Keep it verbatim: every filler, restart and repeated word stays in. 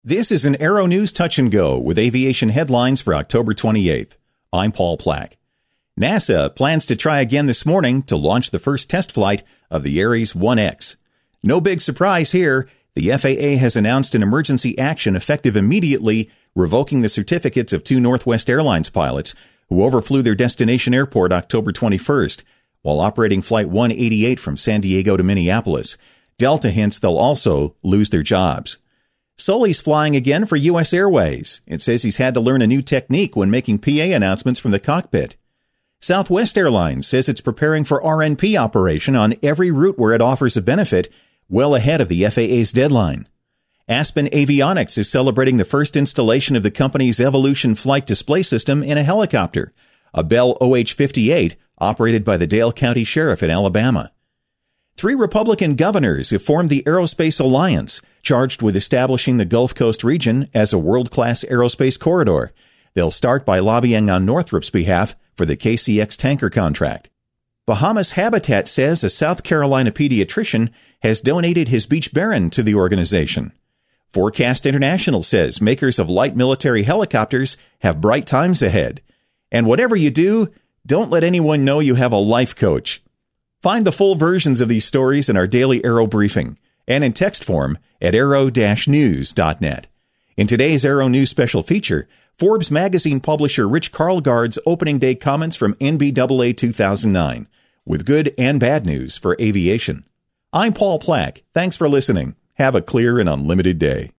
This is an Aero News Touch and Go with aviation headlines for October twenty-eighth. I'm Paul Plack. NASA plans to try again this morning to launch the first test flight of the Ares one X. No big surprise here. The F A A has announced an emergency action effective immediately, revoking the certificates of two Northwest Airlines pilots who overflew their destination airport October twenty-first while operating Flight one eighty-eight from San Diego to Minneapolis. Delta hints they'll also lose their jobs. Sully's flying again for U S Airways. It says he's had to learn a new technique when making P A announcements from the cockpit. Southwest Airlines says it's preparing for R N P operation on every route where it offers a benefit, well ahead of the F A A's deadline. Aspen Avionics is celebrating the first installation of the company's Evolution flight display system in a helicopter, a Bell O H fifty-eight operated by the Dale County Sheriff in Alabama. Three Republican governors have formed the Aerospace Alliance, charged with establishing the Gulf Coast region as a world-class aerospace corridor. They'll start by lobbying on Northrop's behalf for the K C X tanker contract. Bahamas Habitat says a South Carolina pediatrician has donated his Beech Baron to the organization. Forecast International says makers of light military helicopters have bright times ahead. And whatever you do, don't let anyone know you have a life coach. Find the full versions of these stories in our daily Aero briefing and in text form at aero dash news dot net. In today's Aero News special feature, Forbes magazine publisher Rich Karlgaard's opening day comments from N B A A two thousand nine, with good and bad news for aviation. I'm Paul Plack. Thanks for listening. Have a clear and unlimited day.